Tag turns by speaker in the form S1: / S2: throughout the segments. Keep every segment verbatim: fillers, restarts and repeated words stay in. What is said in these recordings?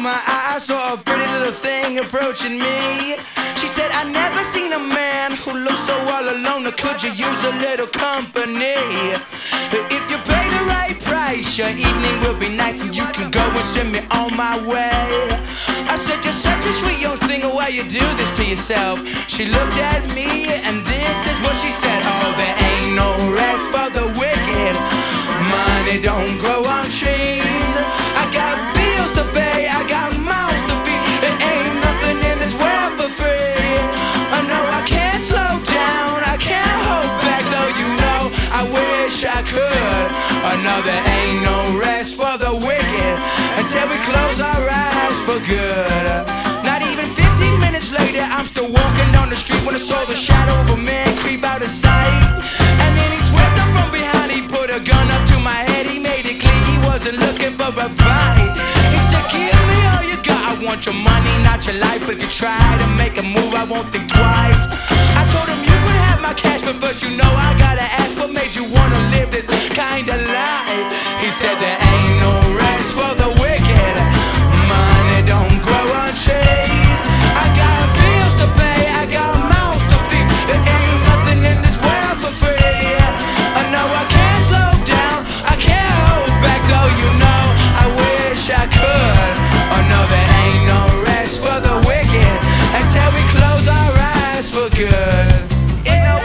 S1: my eye, I saw a pretty little thing approaching me. She said, I never seen a man who looks so all alone. Or could you use a little company? If you pay the right price, your evening will be nice, and you can go and send me on my way. I said, you're such a sweet young thing, why you do this to yourself? She looked at me, and this is what she said. Oh, there ain't no rest for the wicked. Money don't grow on trees. I got bills to pay, I got mouths to feed. There ain't nothing in this world for free. I know I can't slow down, I can't hold back, though you know I wish I could. I know there ain't no rest for the wicked until we close our eyes for good. Not even fifteen minutes later, I'm still walking down the street when I saw the shadow of a man creep out of sight. And then he swept up from behind, he put a gun up to my head. He made it clear he wasn't looking for a fight. He said, give me all you got, I want your money, not your life. But if you try to make a move, I won't think twice. I told him you could have my cash, but first you know I gotta ask, what made you wanna live this kind of life? He said there ain't no rest for the wicked. Money don't grow on trees. I got bills to pay, I got mouths to feed. There ain't nothing in this world for free. I know I can't slow down, I can't hold back, though you know I wish I could. Oh no, there ain't no rest for the wicked until we close our eyes for good. Yeah.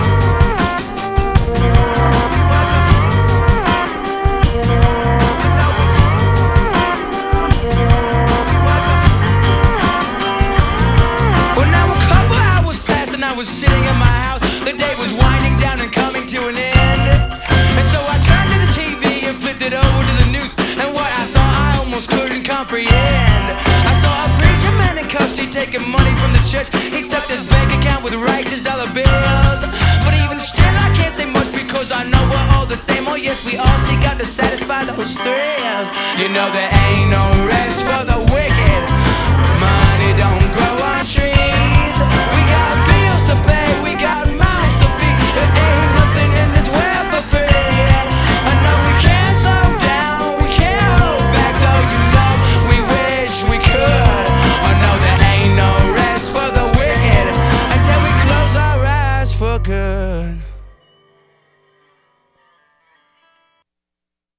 S1: Well, now a couple hours passed and I was sitting in my house. The day was winding down and coming to an end. And so I turned to the T V and flipped it over to the news. And what I saw I almost couldn't comprehend. I saw a preacher man in cuffs, he taking money from the church. He stuffed his bank account with righteous dollar bills. But even still I can't say much, because I know we're all the same. Oh yes, we all seek out to satisfy those thrills. You know that